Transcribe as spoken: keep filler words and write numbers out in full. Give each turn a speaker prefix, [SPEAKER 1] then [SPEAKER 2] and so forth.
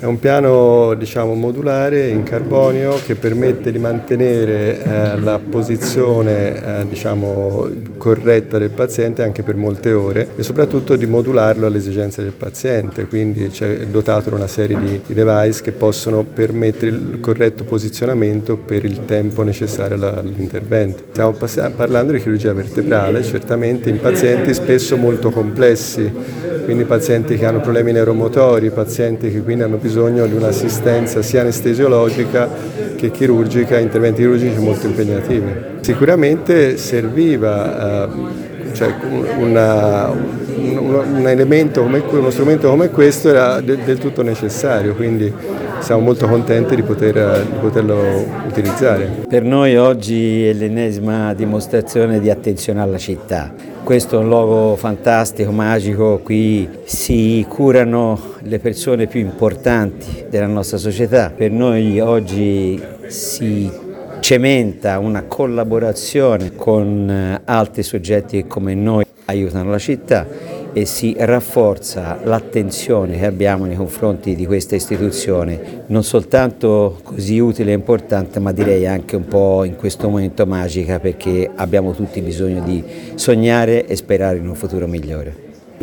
[SPEAKER 1] È un piano, diciamo, modulare in carbonio che permette di mantenere eh, la posizione eh, diciamo, corretta del paziente anche per molte ore e soprattutto di modularlo alle esigenze del paziente, quindi c'è dotato di una serie di, di device che possono permettere il corretto posizionamento per il tempo necessario all'intervento. Stiamo parlando di chirurgia vertebrale, certamente in pazienti spesso molto complessi, quindi pazienti che hanno problemi neuromotori, pazienti che quindi hanno bisogno bisogno di un'assistenza sia anestesiologica che chirurgica, interventi chirurgici molto impegnativi. Sicuramente serviva eh, cioè una, un, un elemento come uno strumento come questo era de, del tutto necessario, quindi siamo molto contenti di, poter, di poterlo utilizzare.
[SPEAKER 2] Per noi oggi è l'ennesima dimostrazione di attenzione alla città. Questo è un luogo fantastico, magico, qui si curano le persone più importanti della nostra società. Per noi oggi si cementa una collaborazione con altri soggetti che come noi aiutano la città e si rafforza l'attenzione che abbiamo nei confronti di questa istituzione, non soltanto così utile e importante, ma direi anche un po' in questo momento magica, perché abbiamo tutti bisogno di sognare e sperare in un futuro migliore.